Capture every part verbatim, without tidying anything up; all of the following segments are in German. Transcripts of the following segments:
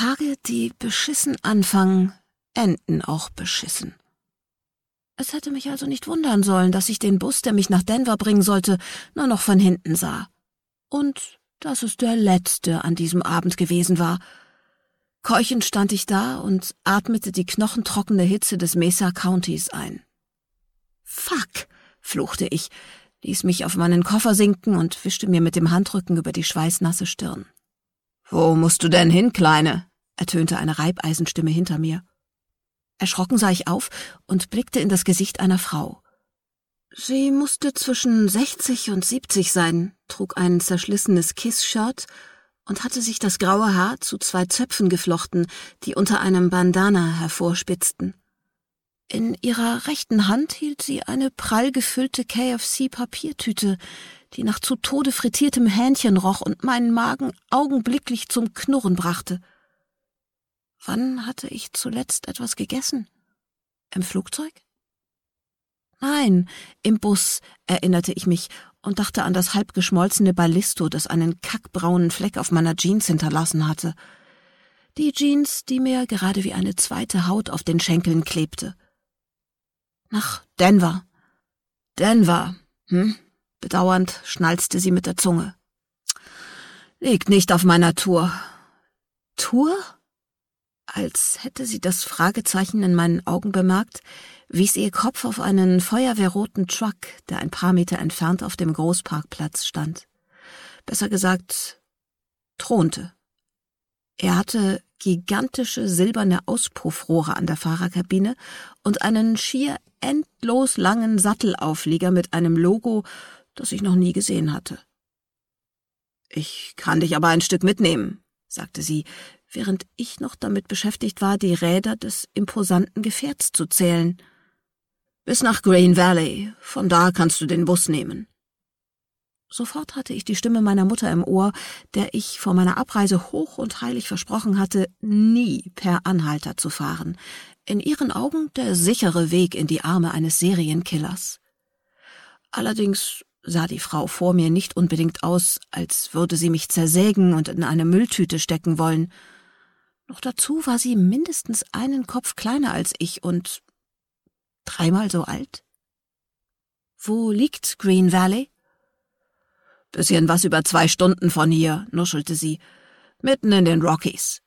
Tage, die beschissen anfangen, enden auch beschissen. Es hätte mich also nicht wundern sollen, dass ich den Bus, der mich nach Denver bringen sollte, nur noch von hinten sah. Und dass es der letzte an diesem Abend gewesen war. Keuchend stand ich da und atmete die knochentrockene Hitze des Mesa Countys ein. »Fuck«, fluchte ich, ließ mich auf meinen Koffer sinken und wischte mir mit dem Handrücken über die schweißnasse Stirn. »Wo musst du denn hin, Kleine?« ertönte eine Reibeisenstimme hinter mir. Erschrocken sah ich auf und blickte in das Gesicht einer Frau. Sie musste zwischen sechzig und siebzig sein, trug ein zerschlissenes Kiss-Shirt und hatte sich das graue Haar zu zwei Zöpfen geflochten, die unter einem Bandana hervorspitzten. In ihrer rechten Hand hielt sie eine prall gefüllte K F C-Papiertüte, die nach zu Tode frittiertem Hähnchen roch und meinen Magen augenblicklich zum Knurren brachte. Wann hatte ich zuletzt etwas gegessen? Im Flugzeug? Nein, im Bus, erinnerte ich mich und dachte an das halb geschmolzene Ballisto, das einen kackbraunen Fleck auf meiner Jeans hinterlassen hatte. Die Jeans, die mir gerade wie eine zweite Haut auf den Schenkeln klebte. Nach Denver. Denver, hm? Bedauernd schnalzte sie mit der Zunge. Liegt nicht auf meiner Tour. Tour? Als hätte sie das Fragezeichen in meinen Augen bemerkt, wies ihr Kopf auf einen feuerwehrroten Truck, der ein paar Meter entfernt auf dem Großparkplatz stand. Besser gesagt, thronte. Er hatte gigantische silberne Auspuffrohre an der Fahrerkabine und einen schier endlos langen Sattelauflieger mit einem Logo, das ich noch nie gesehen hatte. »Ich kann dich aber ein Stück mitnehmen«, sagte sie, während ich noch damit beschäftigt war, die Räder des imposanten Gefährts zu zählen. »Bis nach Green Valley, von da kannst du den Bus nehmen.« Sofort hatte ich die Stimme meiner Mutter im Ohr, der ich vor meiner Abreise hoch und heilig versprochen hatte, nie per Anhalter zu fahren. In ihren Augen der sichere Weg in die Arme eines Serienkillers. Allerdings sah die Frau vor mir nicht unbedingt aus, als würde sie mich zersägen und in eine Mülltüte stecken wollen. Noch dazu war sie mindestens einen Kopf kleiner als ich und dreimal so alt. »Wo liegt Green Valley?« »Bisschen was über zwei Stunden von hier«, nuschelte sie, »mitten in den Rockies.«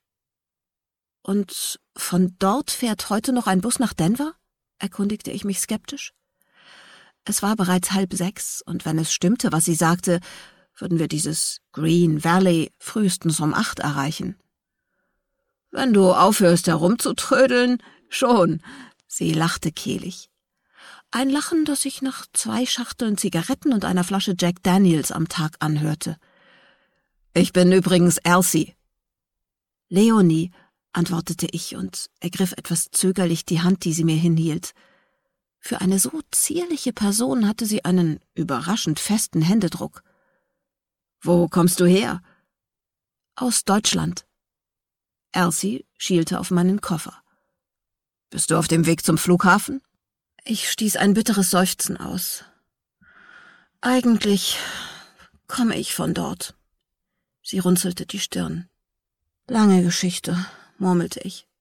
»Und von dort fährt heute noch ein Bus nach Denver?« erkundigte ich mich skeptisch. Es war bereits halb sechs, und wenn es stimmte, was sie sagte, würden wir dieses Green Valley frühestens um acht erreichen. »Wenn du aufhörst herumzutrödeln, schon«, sie lachte kehlig. Ein Lachen, das sich nach zwei Schachteln Zigaretten und einer Flasche Jack Daniels am Tag anhörte. »Ich bin übrigens Elsie.« »Leonie«, antwortete ich und ergriff etwas zögerlich die Hand, die sie mir hinhielt. Für eine so zierliche Person hatte sie einen überraschend festen Händedruck. »Wo kommst du her?« »Aus Deutschland.« Elsie schielte auf meinen Koffer. »Bist du auf dem Weg zum Flughafen?« Ich stieß ein bitteres Seufzen aus. »Eigentlich komme ich von dort.« Sie runzelte die Stirn. »Lange Geschichte«, murmelte ich.